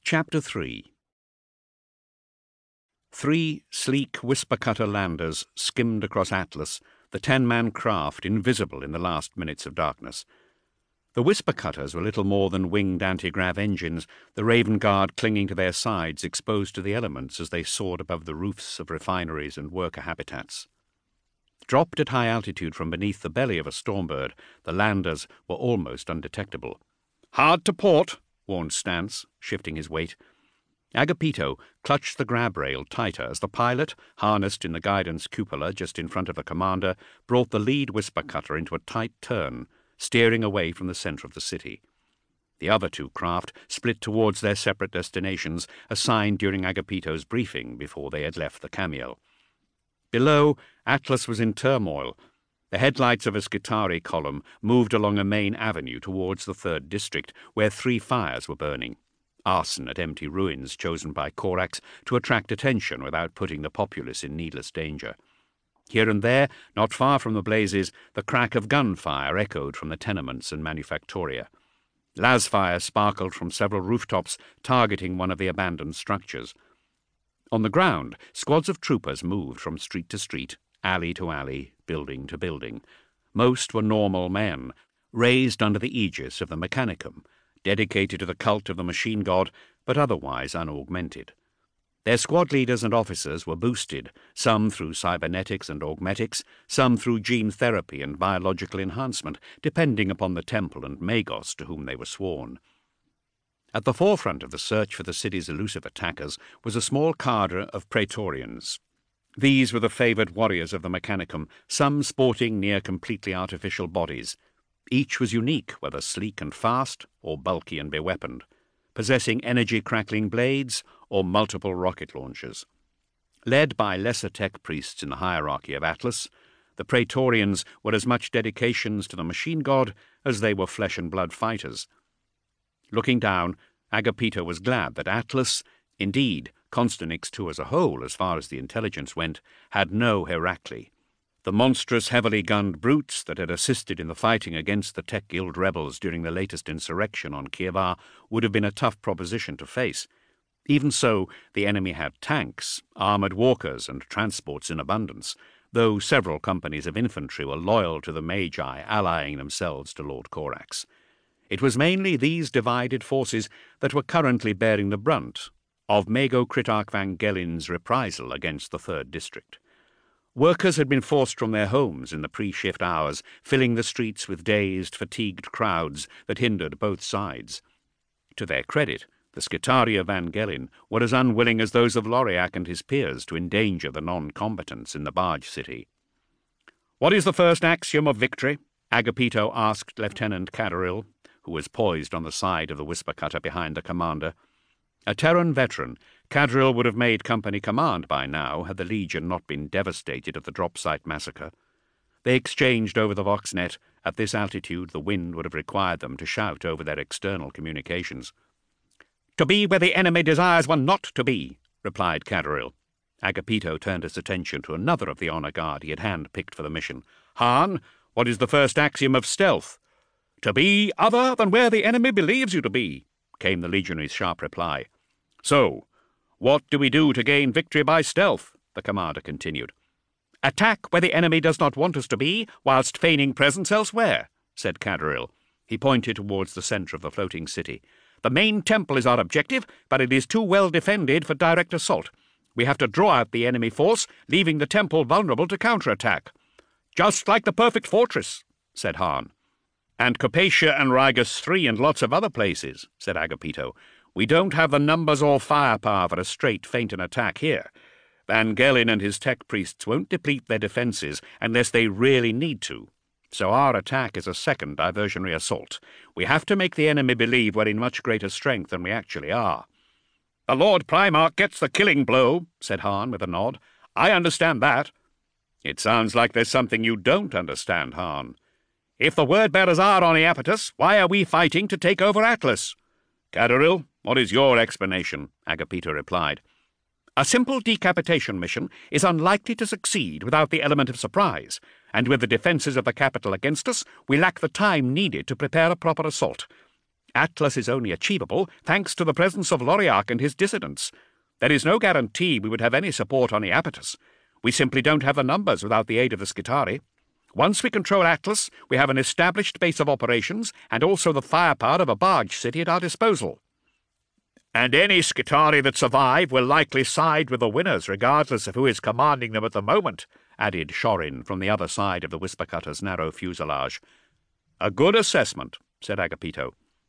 Chapter 3. 3 sleek whisper-cutter landers skimmed across Atlas, the 10-man craft invisible in the last minutes of darkness. The whisper-cutters were little more than winged anti-grav engines, the Raven Guard clinging to their sides, exposed to the elements as they soared above the roofs of refineries and worker habitats. Dropped at high altitude from beneath the belly of a stormbird, the landers were almost undetectable. "Hard to port," warned Stantz, shifting his weight. Agapito clutched the grab rail tighter as the pilot, harnessed in the guidance cupola just in front of the commander, brought the lead whisper cutter into a tight turn, steering away from the center of the city. The other 2 craft split towards their separate destinations, assigned during Agapito's briefing before they had left the Camiel. Below, Atlas was in turmoil. The headlights of a Skitarii column moved along a main avenue towards the 3rd District, where 3 fires were burning. Arson at empty ruins chosen by Corax to attract attention without putting the populace in needless danger. Here and there, not far from the blazes, the crack of gunfire echoed from the tenements and manufactoria. Lasfire sparkled from several rooftops, targeting one of the abandoned structures. On the ground, squads of troopers moved from street to street, alley to alley, building to building. Most were normal men, raised under the aegis of the Mechanicum, dedicated to the cult of the machine god, but otherwise unaugmented. Their squad leaders and officers were boosted, some through cybernetics and augmetics, some through gene therapy and biological enhancement, depending upon the temple and magos to whom they were sworn. At the forefront of the search for the city's elusive attackers was a small cadre of Praetorians. These were the favoured warriors of the Mechanicum, some sporting near completely artificial bodies. Each was unique, whether sleek and fast or bulky and beweaponed, possessing energy-crackling blades or multiple rocket launchers. Led by lesser tech priests in the hierarchy of Atlas, the Praetorians were as much dedications to the machine god as they were flesh-and-blood fighters. Looking down, Agapito was glad that Atlas, indeed Constanix too as a whole, as far as the intelligence went, had no Herakli. The monstrous, heavily gunned brutes that had assisted in the fighting against the Tech Guild rebels during the latest insurrection on Kievar would have been a tough proposition to face. Even so, the enemy had tanks, armoured walkers, and transports in abundance, though several companies of infantry were loyal to the Magi, allying themselves to Lord Corax. It was mainly these divided forces that were currently bearing the brunt of Mago Critarch Vangelin's reprisal against the 3rd District. Workers had been forced from their homes in the pre-shift hours, filling the streets with dazed, fatigued crowds that hindered both sides. To their credit, the Skitarii of Vangelin were as unwilling as those of Loriac and his peers to endanger the non-combatants in the barge city. "What is the first axiom of victory?" Agapito asked Lieutenant Cadoril, who was poised on the side of the whisper cutter behind the commander. A Terran veteran, Cadoril would have made company command by now had the Legion not been devastated at the drop site massacre. They exchanged over the Voxnet. At this altitude, the wind would have required them to shout over their external communications. "To be where the enemy desires one not to be," replied Cadoril. Agapito turned his attention to another of the honor guard he had hand-picked for the mission. "Han, what is the first axiom of stealth?" "To be other than where the enemy believes you to be," came the legionary's sharp reply. "So, what do we do to gain victory by stealth?" the commander continued. "Attack where the enemy does not want us to be, whilst feigning presence elsewhere," said Cadoril. He pointed towards the centre of the floating city. "The main temple is our objective, but it is too well defended for direct assault. We have to draw out the enemy force, leaving the temple vulnerable to counterattack." "Just like the perfect fortress," said Han. "And Copacia and Rigus III and lots of other places," said Agapito. "We don't have the numbers or firepower for a straight feint and attack here. Vangelin and his tech priests won't deplete their defences unless they really need to. So our attack is a second diversionary assault. We have to make the enemy believe we're in much greater strength than we actually are." "The Lord Primarch gets the killing blow," said Han with a nod. "I understand that." "It sounds like there's something you don't understand, Han." "If the word-bearers are on Iapetus, why are we fighting to take over Atlas?" "Cadoril, what is your explanation?" Agapito replied. "A simple decapitation mission is unlikely to succeed without the element of surprise, and with the defences of the capital against us, we lack the time needed to prepare a proper assault. Atlas is only achievable thanks to the presence of Loriak and his dissidents. There is no guarantee we would have any support on Iapetus. We simply don't have the numbers without the aid of the Skitarii. Once we control Atlas, we have an established base of operations and also the firepower of a barge city at our disposal. And any Skitarii that survive will likely side with the winners, regardless of who is commanding them at the moment, added Shorin from the other side of the Whispercutter's narrow fuselage. A good assessment, said Agapito.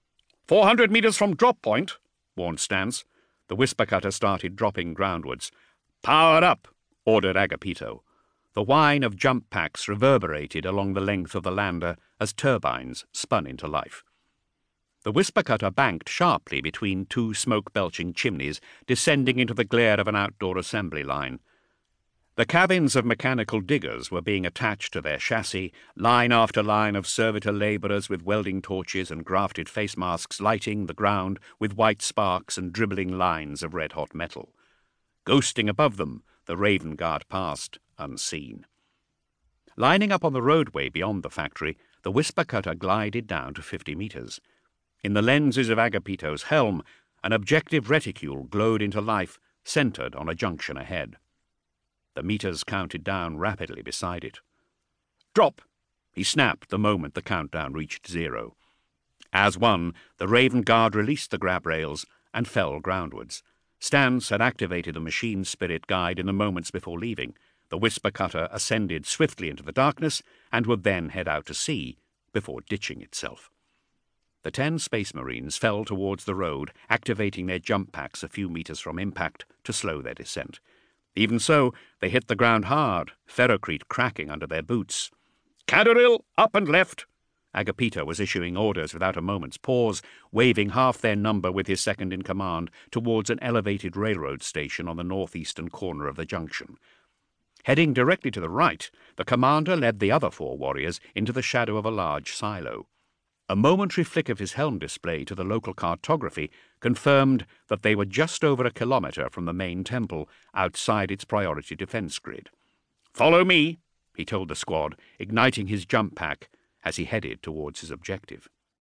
400 meters from drop point, warned Stans. The Whispercutter started dropping groundwards. Power up, ordered Agapito. The whine of jump packs reverberated along the length of the lander as turbines spun into life. The Whispercutter banked sharply between two smoke-belching chimneys, descending into the glare of an outdoor assembly line. The cabins of mechanical diggers were being attached to their chassis, line after line of servitor labourers with welding torches and grafted face masks lighting the ground with white sparks and dribbling lines of red-hot metal. Ghosting above them, the Raven Guard passed, unseen. Lining up on the roadway beyond the factory, the Whispercutter glided down to 50 meters. In the lenses of Agapito's helm, an objective reticule glowed into life, centered on a junction ahead. The meters counted down rapidly beside it. Drop! He snapped the moment the countdown reached 0. As one, the Raven Guard released the grab rails and fell groundwards. Stans had activated the machine spirit guide in the moments before leaving. The Whispercutter ascended swiftly into the darkness and would then head out to sea before ditching itself. The 10 Space Marines fell towards the road, activating their jump packs a few meters from impact to slow their descent. Even so, they hit the ground hard, ferrocrete cracking under their boots. Cadoril, up and left! Agapito was issuing orders without a moment's pause, waving half their number with his second-in-command towards an elevated railroad station on the northeastern corner of the junction. Heading directly to the right, the commander led the other 4 warriors into the shadow of a large silo. A momentary flick of his helm display to the local cartography confirmed that they were just over a kilometre from the main temple, outside its priority defence grid. "Follow me," he told the squad, igniting his jump pack as he headed towards his objective.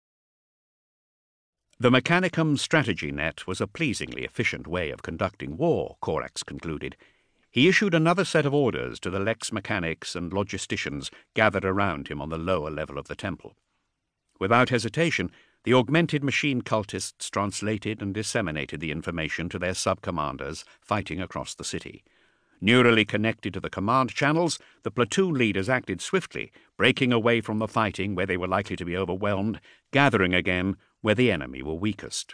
The Mechanicum strategy net was a pleasingly efficient way of conducting war, Corax concluded. He issued another set of orders to the Lex mechanics and logisticians gathered around him on the lower level of the temple. Without hesitation, the augmented machine cultists translated and disseminated the information to their sub-commanders fighting across the city. Neurally connected to the command channels, the platoon leaders acted swiftly, breaking away from the fighting where they were likely to be overwhelmed, gathering again where the enemy were weakest.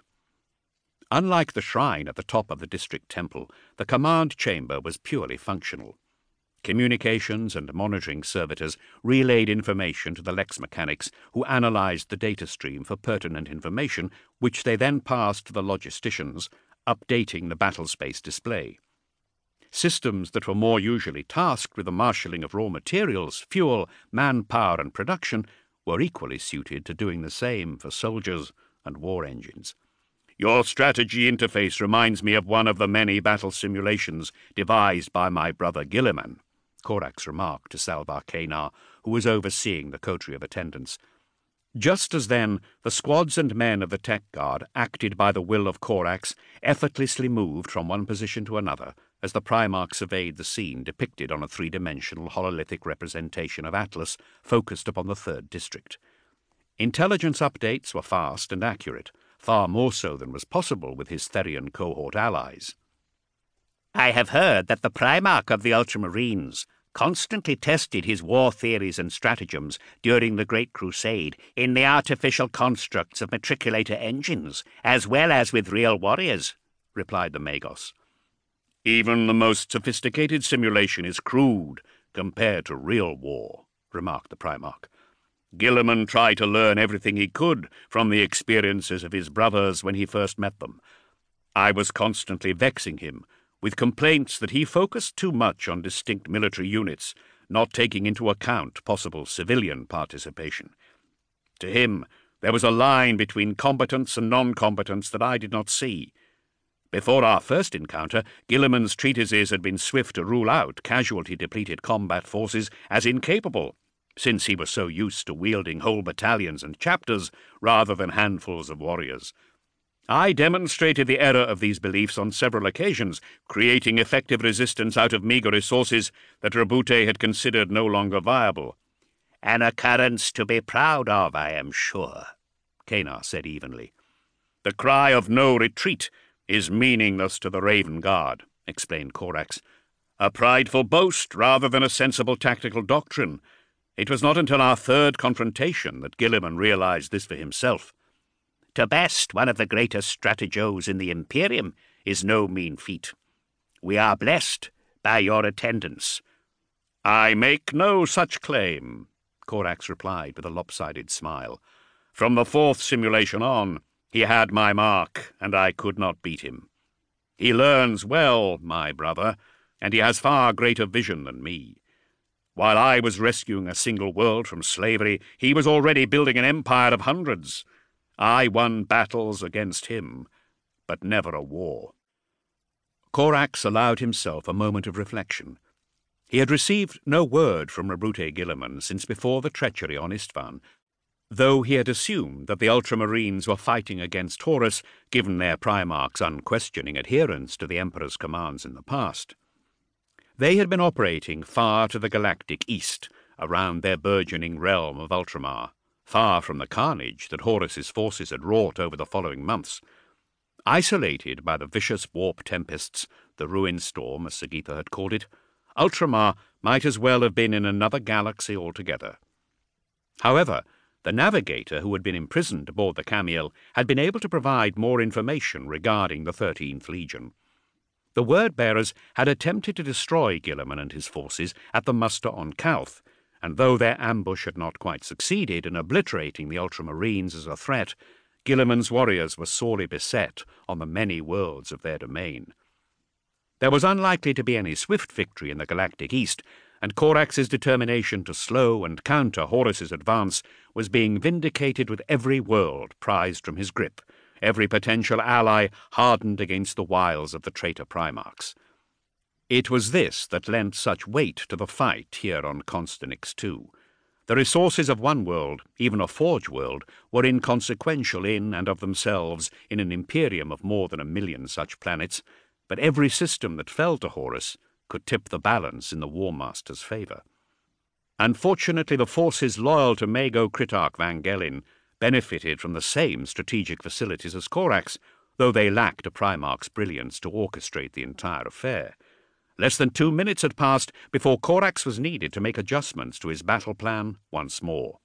Unlike the shrine at the top of the district temple, the command chamber was purely functional. Communications and monitoring servitors relayed information to the Lex mechanics, who analyzed the data stream for pertinent information, which they then passed to the logisticians, updating the battlespace display. Systems that were more usually tasked with the marshalling of raw materials, fuel, manpower, and production were equally suited to doing the same for soldiers and war engines. "Your strategy interface reminds me of one of the many battle simulations devised by my brother Guilliman," Corax remarked to Salvar Kanar, who was overseeing the coterie of attendants. Just as then, the squads and men of the Tech Guard, acted by the will of Corax, effortlessly moved from one position to another as the Primarch surveyed the scene depicted on a 3-dimensional hololithic representation of Atlas focused upon the 3rd District. Intelligence updates were fast and accurate, far more so than was possible with his Therian cohort allies. "I have heard that the Primarch of the Ultramarines constantly tested his war theories and stratagems during the Great Crusade in the artificial constructs of matriculator engines, as well as with real warriors," replied the Magos. "Even the most sophisticated simulation is crude compared to real war," remarked the Primarch. "Guilliman tried to learn everything he could from the experiences of his brothers when he first met them. I was constantly vexing him with complaints that he focused too much on distinct military units, not taking into account possible civilian participation. To him, there was a line between competence and non-competence that I did not see. Before our first encounter, Guilliman's treatises had been swift to rule out casualty-depleted combat forces as incapable, since he was so used to wielding whole battalions and chapters rather than handfuls of warriors. I demonstrated the error of these beliefs on several occasions, creating effective resistance out of meagre resources that Rabute had considered no longer viable. "An occurrence to be proud of, I am sure," Kanar said evenly. "The cry of no retreat is meaningless to the Raven Guard," explained Corax. "A prideful boast rather than a sensible tactical doctrine. It was not until our third confrontation that Guilliman realized this for himself. To best one of the greatest strategos in the Imperium is no mean feat. We are blessed by your attendance." "I make no such claim," Corax replied with a lopsided smile. "From the fourth simulation on, he had my mark, and I could not beat him. He learns well, my brother, and he has far greater vision than me. While I was rescuing a single world from slavery, he was already building an empire of hundreds. I won battles against him, but never a war." Corax allowed himself a moment of reflection. He had received no word from Rabute Guilliman since before the treachery on Istvan, though he had assumed that the Ultramarines were fighting against Horus, given their Primarch's unquestioning adherence to the Emperor's commands in the past. They had been operating far to the galactic east, around their burgeoning realm of Ultramar, far from the carnage that Horus's forces had wrought over the following months. Isolated by the vicious warp tempests, the ruin storm, as Sagitha had called it, Ultramar might as well have been in another galaxy altogether. However, the navigator who had been imprisoned aboard the Camiel had been able to provide more information regarding the 13th Legion. The word-bearers had attempted to destroy Guilliman and his forces at the muster on Calth, and though their ambush had not quite succeeded in obliterating the Ultramarines as a threat, Guilliman's warriors were sorely beset on the many worlds of their domain. There was unlikely to be any swift victory in the galactic east, and Corax's determination to slow and counter Horus's advance was being vindicated with every world prized from his grip, every potential ally hardened against the wiles of the traitor Primarchs. It was this that lent such weight to the fight here on Constanix II. The resources of one world, even a Forge world, were inconsequential in and of themselves in an Imperium of more than 1 million such planets, but every system that fell to Horus could tip the balance in the War Master's favour. Unfortunately, the forces loyal to Mago Critarch Vangelin benefited from the same strategic facilities as Corax, though they lacked a Primarch's brilliance to orchestrate the entire affair. Less than 2 minutes had passed before Corax was needed to make adjustments to his battle plan once more.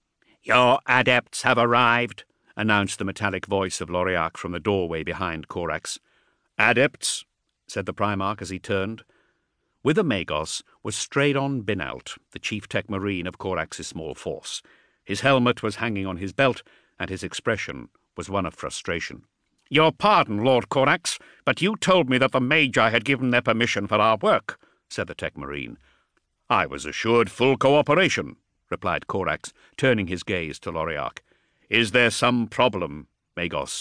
"Your adepts have arrived," announced the metallic voice of Loriak from the doorway behind Corax. "Adepts?" said the Primarch as he turned. With the Magos was Straydon Binalt, the chief tech marine of Corax's small force. His helmet was hanging on his belt, and his expression was one of frustration. "Your pardon, Lord Corax, but you told me that the Magi had given their permission for our work," said the tech marine. "I was assured full cooperation," replied Corax, turning his gaze to Loriak. "Is there some problem, Magos?"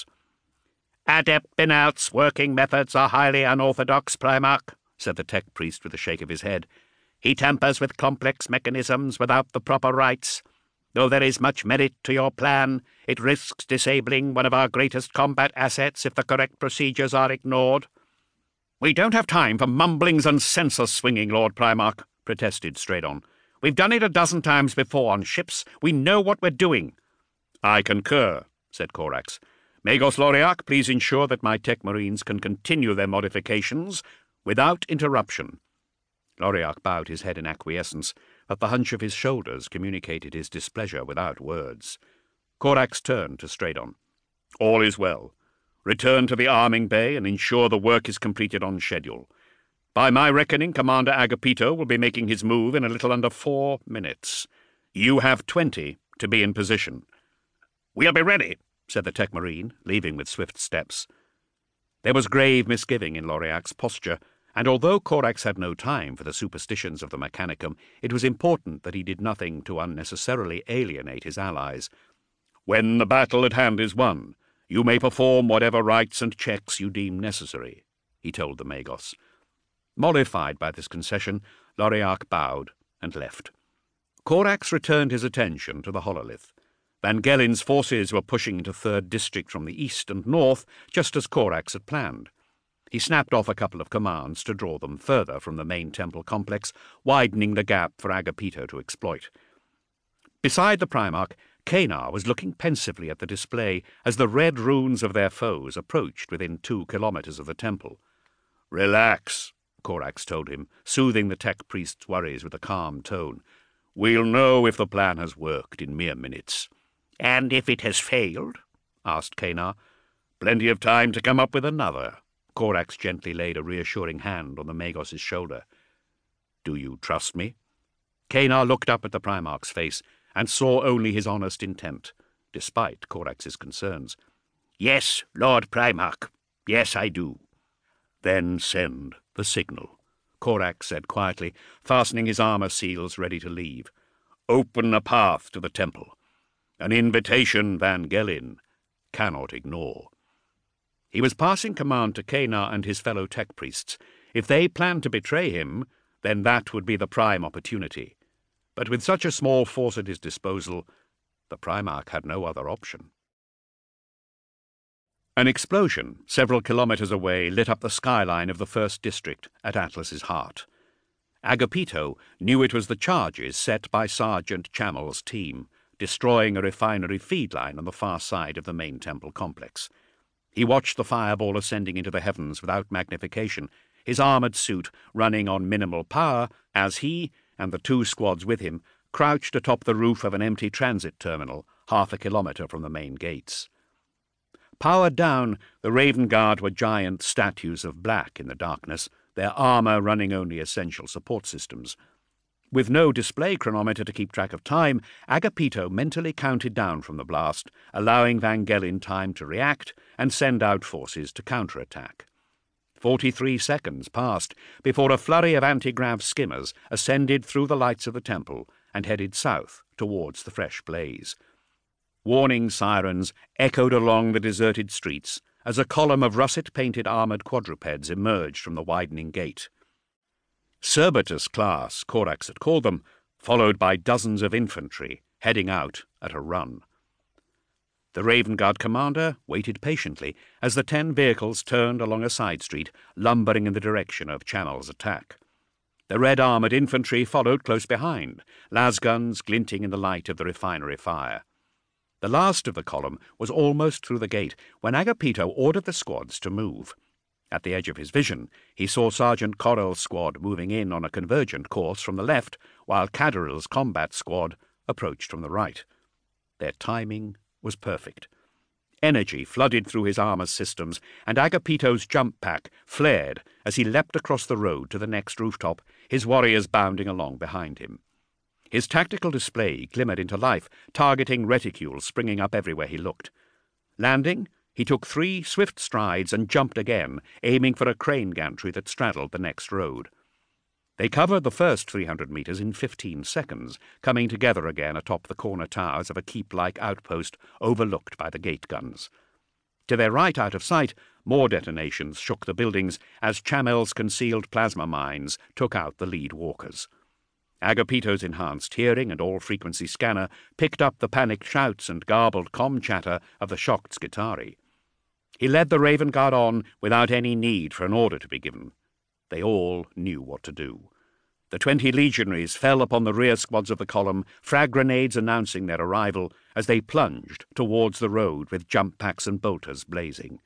"Adept Binalt's working methods are highly unorthodox, Primarch," said the tech priest with a shake of his head. "He tampers with complex mechanisms without the proper rights. Though there is much merit to your plan, it risks disabling one of our greatest combat assets if the correct procedures are ignored." "We don't have time for mumblings and census-swinging, Lord Primarch," protested Straydon. "We've done it 12 times before on ships. We know what we're doing." "I concur," said Corax. "Magos Loriak, please ensure that my tech marines can continue their modifications without interruption." Loriak bowed his head in acquiescence, but the hunch of his shoulders communicated his displeasure without words. Corax turned to Straydon. "All is well. Return to the arming bay and ensure the work is completed on schedule. By my reckoning, Commander Agapito will be making his move in a little under 4 minutes. You have 20 to be in position." "We'll be ready," said the tech marine, leaving with swift steps. There was grave misgiving in Loriak's posture, and although Corax had no time for the superstitions of the Mechanicum, it was important that he did nothing to unnecessarily alienate his allies. "When the battle at hand is won, you may perform whatever rites and checks you deem necessary," he told the Magos. Mollified by this concession, Loriak bowed and left. Corax returned his attention to the hololith. Van Gellin's forces were pushing into 3rd District from the east and north, just as Corax had planned. He snapped off a couple of commands to draw them further from the main temple complex, widening the gap for Agapito to exploit. Beside the Primarch, Kanar was looking pensively at the display as the red runes of their foes approached within 2 kilometers of the temple. "Relax," Corax told him, soothing the tech priest's worries with a calm tone. "We'll know if the plan has worked in mere minutes." "And if it has failed?" asked Kanar. "Plenty of time to come up with another." Corax gently laid a reassuring hand on the Magos's shoulder. "Do you trust me?" Kanar looked up at the Primarch's face and saw only his honest intent, despite Corax's concerns. "Yes, Lord Primarch. Yes, I do." "Then send the signal," Corax said quietly, fastening his armor seals ready to leave. "Open a path to the temple. An invitation Van Gellin cannot ignore." He was passing command to Kanar and his fellow tech priests. If they planned to betray him, then that would be the prime opportunity. But with such a small force at his disposal, the Primarch had no other option. An explosion several kilometers away lit up the skyline of the 1st District at Atlas's heart. Agapito knew it was the charges set by Sergeant Chamel's team, destroying a refinery feed line on the far side of the main temple complex. He watched the fireball ascending into the heavens without magnification, his armored suit running on minimal power as he and the 2 squads with him crouched atop the roof of an empty transit terminal 1/2 kilometer from the main gates. Powered down, the Raven Guard were giant statues of black in the darkness, their armor running only essential support systems. With no display chronometer to keep track of time, Agapito mentally counted down from the blast, allowing Van Gellin time to react and send out forces to counterattack. 43 seconds passed before a flurry of anti-grav skimmers ascended through the lights of the temple and headed south towards the fresh blaze. Warning sirens echoed along the deserted streets as a column of russet-painted armoured quadrupeds emerged from the widening gate. Cerberus class, Corax had called them, followed by dozens of infantry heading out at a run. The Raven Guard commander waited patiently as the 10 vehicles turned along a side street, lumbering in the direction of Chamel's attack. The red-armoured infantry followed close behind, lasguns glinting in the light of the refinery fire. The last of the column was almost through the gate when Agapito ordered the squads to move. At the edge of his vision, he saw Sergeant Correll's squad moving in on a convergent course from the left, while Cadorill's combat squad approached from the right. Their timing was perfect. Energy flooded through his armor systems, and Agapito's jump pack flared as he leapt across the road to the next rooftop, his warriors bounding along behind him. His tactical display glimmered into life, targeting reticules springing up everywhere he looked. Landing, he took 3 swift strides and jumped again, aiming for a crane gantry that straddled the next road. They covered the first 300 meters in 15 seconds, coming together again atop the corner towers of a keep-like outpost overlooked by the gate guns. To their right, out of sight, more detonations shook the buildings as Chamel's concealed plasma mines took out the lead walkers. Agapito's enhanced hearing and all-frequency scanner picked up the panicked shouts and garbled comm chatter of the shocked Skitarii. He led the Raven Guard on without any need for an order to be given. They all knew what to do. The 20 legionaries fell upon the rear squads of the column, frag grenades announcing their arrival as they plunged towards the road with jump packs and bolters blazing.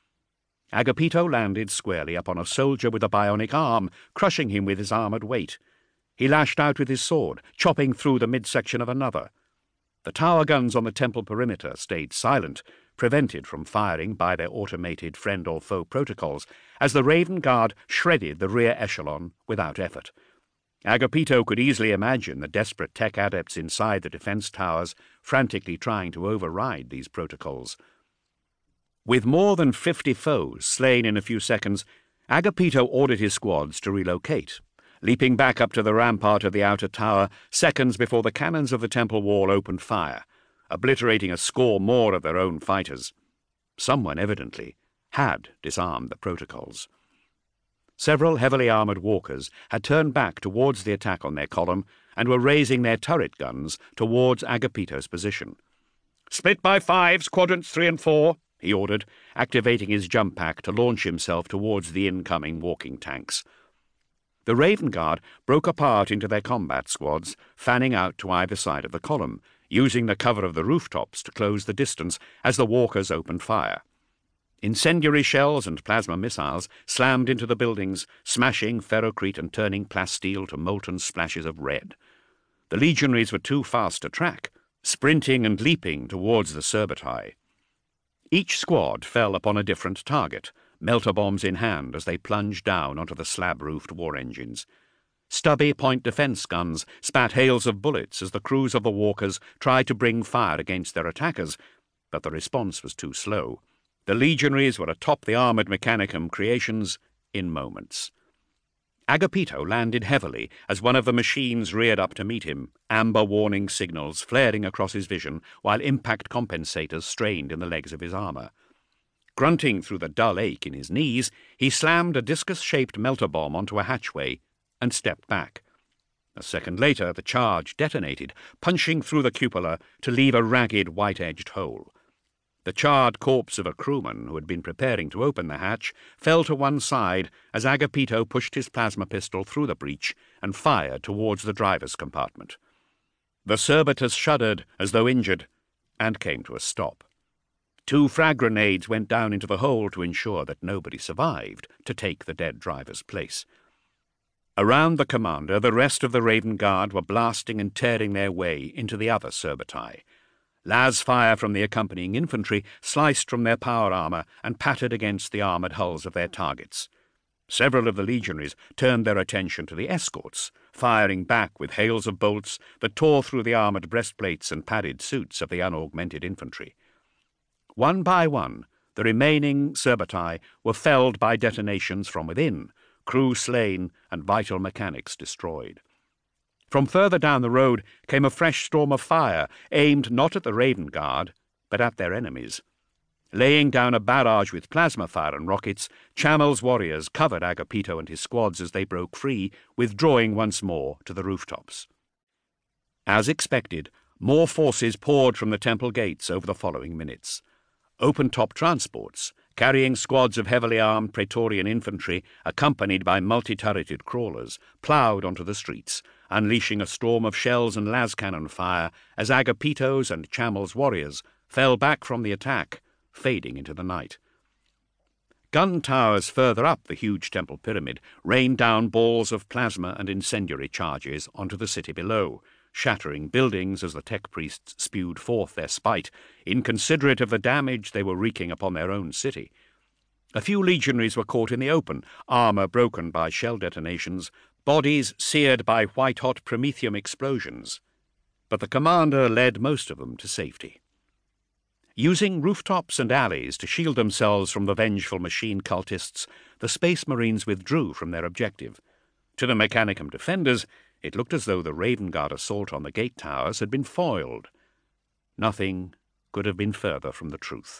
Agapito landed squarely upon a soldier with a bionic arm, crushing him with his armoured weight. He lashed out with his sword, chopping through the midsection of another. The tower guns on the temple perimeter stayed silent, prevented from firing by their automated friend or foe protocols, as the Raven Guard shredded the rear echelon without effort. Agapito could easily imagine the desperate tech adepts inside the defense towers frantically trying to override these protocols. With more than 50 foes slain in a few seconds, Agapito ordered his squads to relocate, leaping back up to the rampart of the outer tower seconds before the cannons of the temple wall opened fire, obliterating a score more of their own fighters. Someone, evidently, had disarmed the protocols. Several heavily armoured walkers had turned back towards the attack on their column and were raising their turret guns towards Agapito's position. "Split by fives, quadrants 3 and 4, he ordered, activating his jump pack to launch himself towards the incoming walking tanks. The Raven Guard broke apart into their combat squads, fanning out to either side of the column, using the cover of the rooftops to close the distance as the walkers opened fire. Incendiary shells and plasma missiles slammed into the buildings, smashing ferrocrete and turning plasteel to molten splashes of red. The legionaries were too fast to track, sprinting and leaping towards the Surbatai. Each squad fell upon a different target, melter bombs in hand as they plunged down onto the slab-roofed war engines. Stubby point defense guns spat hails of bullets as the crews of the walkers tried to bring fire against their attackers, but the response was too slow. The legionaries were atop the armoured Mechanicum creations in moments. Agapito landed heavily as one of the machines reared up to meet him, amber warning signals flaring across his vision while impact compensators strained in the legs of his armour. Grunting through the dull ache in his knees, he slammed a discus-shaped melter bomb onto a hatchway and stepped back. A second later, the charge detonated, punching through the cupola to leave a ragged, white-edged hole. The charred corpse of a crewman who had been preparing to open the hatch fell to one side as Agapito pushed his plasma pistol through the breach and fired towards the driver's compartment. The Surbatus shuddered as though injured and came to a stop. 2 frag grenades went down into the hole to ensure that nobody survived to take the dead driver's place. Around the commander, the rest of the Raven Guard were blasting and tearing their way into the other Surbatai. Las fire from the accompanying infantry sliced from their power armour and pattered against the armoured hulls of their targets. Several of the legionaries turned their attention to the escorts, firing back with hails of bolts that tore through the armoured breastplates and padded suits of the unaugmented infantry. One by one, the remaining Surbatai were felled by detonations from within, crew slain and vital mechanics destroyed. From further down the road came a fresh storm of fire, aimed not at the Raven Guard, but at their enemies. Laying down a barrage with plasma fire and rockets, Chamel's warriors covered Agapito and his squads as they broke free, withdrawing once more to the rooftops. As expected, more forces poured from the temple gates over the following minutes. Open-top transports, carrying squads of heavily armed Praetorian infantry, accompanied by multi-turreted crawlers, ploughed onto the streets, unleashing a storm of shells and las cannon fire as Agapito's and Chamel's warriors fell back from the attack, fading into the night. Gun towers further up the huge temple pyramid rained down balls of plasma and incendiary charges onto the city below, shattering buildings as the tech priests spewed forth their spite, inconsiderate of the damage they were wreaking upon their own city. A few legionaries were caught in the open, armour broken by shell detonations, bodies seared by white-hot promethium explosions, but the commander led most of them to safety. Using rooftops and alleys to shield themselves from the vengeful machine cultists, the Space Marines withdrew from their objective. To the Mechanicum defenders, it looked as though the Raven Guard assault on the gate towers had been foiled. Nothing could have been further from the truth.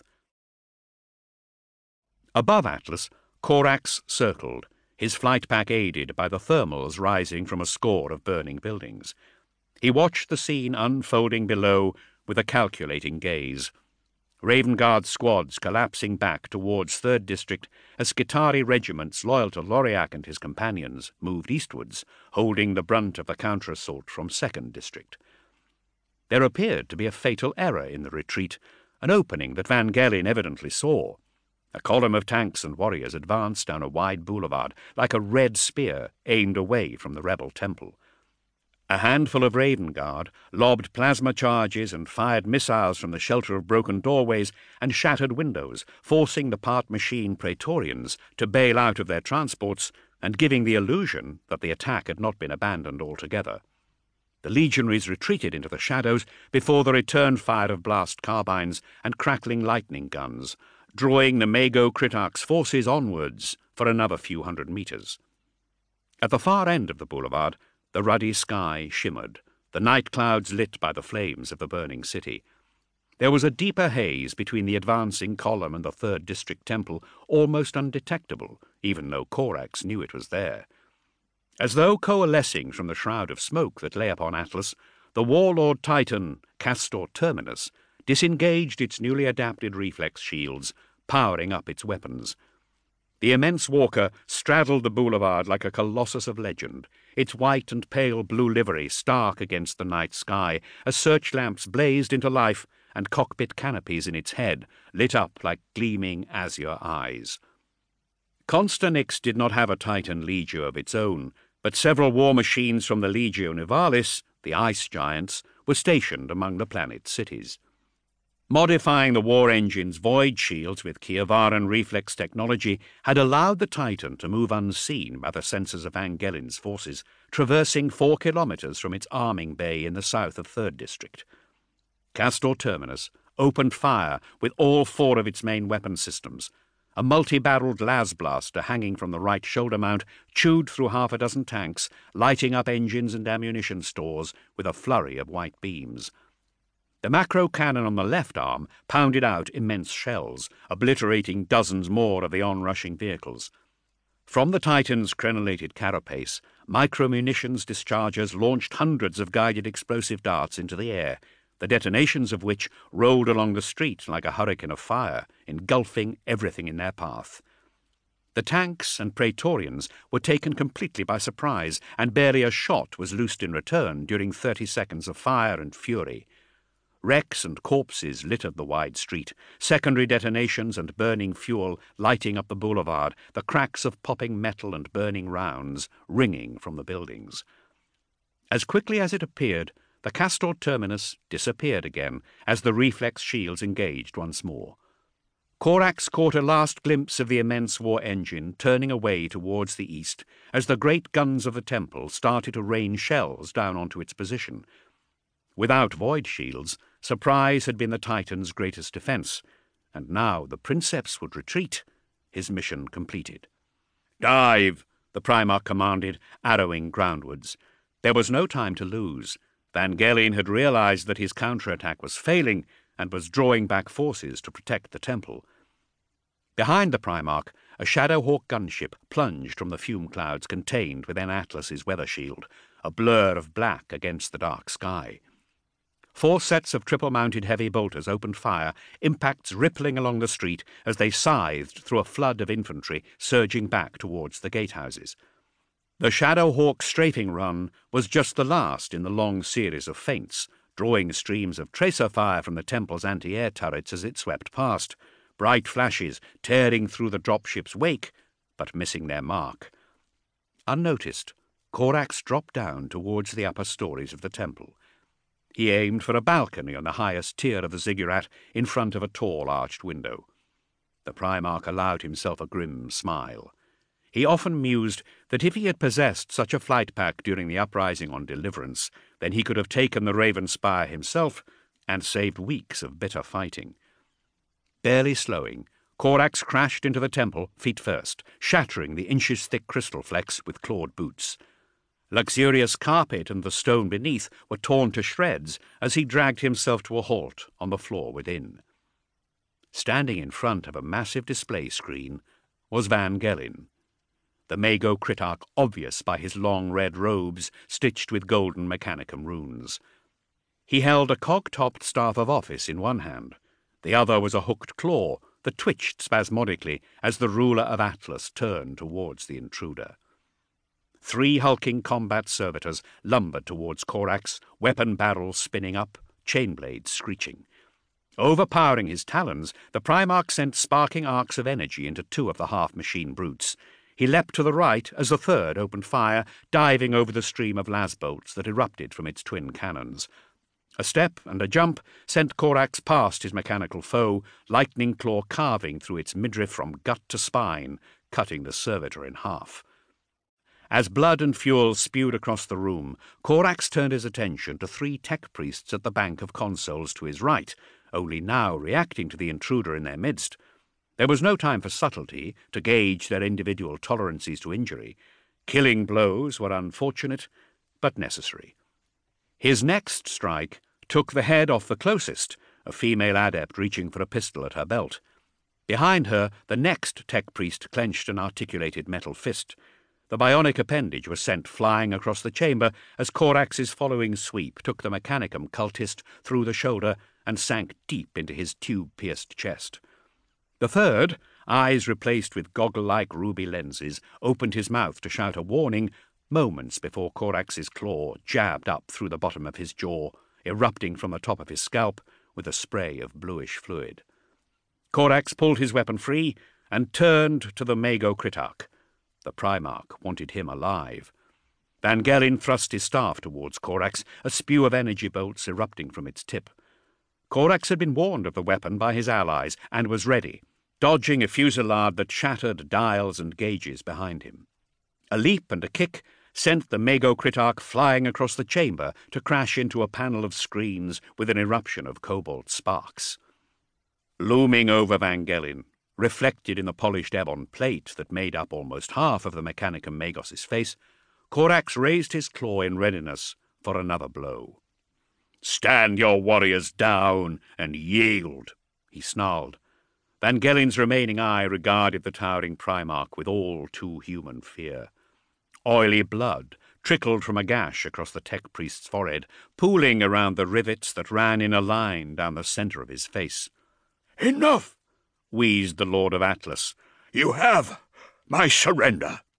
Above Atlas, Corax circled, his flight pack aided by the thermals rising from a score of burning buildings. He watched the scene unfolding below with a calculating gaze. Raven Guard squads collapsing back towards 3rd District as Skitarii regiments loyal to Loriak and his companions moved eastwards, holding the brunt of the counter-assault from 2nd District. There appeared to be a fatal error in the retreat, an opening that Van Gellin evidently saw. A column of tanks and warriors advanced down a wide boulevard like a red spear aimed away from the rebel temple. A handful of Raven Guard lobbed plasma charges and fired missiles from the shelter of broken doorways and shattered windows, forcing the part-machine Praetorians to bail out of their transports and giving the illusion that the attack had not been abandoned altogether. The legionaries retreated into the shadows before the return fire of blast carbines and crackling lightning guns, drawing the Mago Critarch's forces onwards for another few hundred meters. At the far end of the boulevard, the ruddy sky shimmered, the night clouds lit by the flames of the burning city. There was a deeper haze between the advancing column and the 3rd District Temple, almost undetectable, even though Corax knew it was there. As though coalescing from the shroud of smoke that lay upon Atlas, the warlord Titan, Castor Terminus, disengaged its newly adapted reflex shields, powering up its weapons. The immense walker straddled the boulevard like a colossus of legend, its white and pale blue livery stark against the night sky as search-lamps blazed into life and cockpit canopies in its head lit up like gleaming azure eyes. Constanix did not have a Titan Legio of its own, but several war machines from the Legio Nivalis, the ice giants, were stationed among the planet's cities. Modifying the war engine's void shields with Kievaran reflex technology had allowed the Titan to move unseen by the sensors of Angelin's forces, traversing 4 kilometers from its arming bay in the south of 3rd District. Castor Terminus opened fire with all 4 of its main weapon systems. A multi-barreled las blaster hanging from the right shoulder mount chewed through half a dozen tanks, lighting up engines and ammunition stores with a flurry of white beams. The macro cannon on the left arm pounded out immense shells, obliterating dozens more of the on-rushing vehicles. From the Titan's crenellated carapace, micro-munitions dischargers launched hundreds of guided explosive darts into the air, the detonations of which rolled along the street like a hurricane of fire, engulfing everything in their path. The tanks and Praetorians were taken completely by surprise, and barely a shot was loosed in return during 30 seconds of fire and fury. Wrecks and corpses littered the wide street, secondary detonations and burning fuel lighting up the boulevard, the cracks of popping metal and burning rounds ringing from the buildings. As quickly as it appeared, the Castor Terminus disappeared again as the reflex shields engaged once more. Corax caught a last glimpse of the immense war engine turning away towards the east as the great guns of the temple started to rain shells down onto its position. Without void shields, surprise had been the Titan's greatest defense, and now the Princeps would retreat, his mission completed. "Dive!" the Primarch commanded, arrowing groundwards. There was no time to lose. Van Gelen had realized that his counterattack was failing and was drawing back forces to protect the temple. Behind the Primarch, a Shadowhawk gunship plunged from the fume clouds contained within Atlas's weather shield, a blur of black against the dark sky. 4 sets of triple-mounted heavy bolters opened fire, impacts rippling along the street as they scythed through a flood of infantry surging back towards the gatehouses. The Shadowhawk strafing run was just the last in the long series of feints, drawing streams of tracer fire from the temple's anti-air turrets as it swept past, bright flashes tearing through the dropship's wake, but missing their mark. Unnoticed, Corax dropped down towards the upper stories of the temple. He aimed for a balcony on the highest tier of the ziggurat in front of a tall arched window. The Primarch allowed himself a grim smile. He often mused that if he had possessed such a flight pack during the uprising on Deliverance, then he could have taken the Raven Spire himself and saved weeks of bitter fighting. Barely slowing, Corax crashed into the temple feet first, shattering the inches-thick crystal flex with clawed boots. Luxurious carpet and the stone beneath were torn to shreds as he dragged himself to a halt on the floor within. Standing in front of a massive display screen was Van Gelen, the Mago Critarch obvious by his long red robes stitched with golden Mechanicum runes. He held a cog-topped staff of office in one hand. The other was a hooked claw that twitched spasmodically as the ruler of Atlas turned towards the intruder. 3 hulking combat servitors lumbered towards Corax, weapon barrels spinning up, chain blades screeching. Overpowering his talons, the Primarch sent sparking arcs of energy into 2 of the half-machine brutes. He leapt to the right as the 3rd opened fire, diving over the stream of las bolts that erupted from its twin cannons. A step and a jump sent Corax past his mechanical foe, lightning claw carving through its midriff from gut to spine, cutting the servitor in half. As blood and fuel spewed across the room, Corax turned his attention to 3 tech priests at the bank of consoles to his right, only now reacting to the intruder in their midst. There was no time for subtlety to gauge their individual tolerances to injury. Killing blows were unfortunate, but necessary. His next strike took the head off the closest, a female adept reaching for a pistol at her belt. Behind her, the next tech priest clenched an articulated metal fist. The bionic appendage was sent flying across the chamber as Corax's following sweep took the Mechanicum cultist through the shoulder and sank deep into his tube-pierced chest. The third, eyes replaced with goggle-like ruby lenses, opened his mouth to shout a warning moments before Corax's claw jabbed up through the bottom of his jaw, erupting from the top of his scalp with a spray of bluish fluid. Corax pulled his weapon free and turned to the Mago Kritarch. The Primarch wanted him alive. Van Gellin thrust his staff towards Corax, a spew of energy bolts erupting from its tip. Corax had been warned of the weapon by his allies and was ready, dodging a fusillade that shattered dials and gauges behind him. A leap and a kick sent the Mago Kritarch flying across the chamber to crash into a panel of screens with an eruption of cobalt sparks. Looming over Van Gellin, reflected in the polished ebon plate that made up almost half of the Mechanicum Magos's face, Corax raised his claw in readiness for another blow. "Stand your warriors down and yield," he snarled. Van Gellin's remaining eye regarded the towering Primarch with all too human fear. Oily blood trickled from a gash across the tech priest's forehead, pooling around the rivets that ran in a line down the centre of his face. "Enough!" wheezed the Lord of Atlas. "You have my surrender."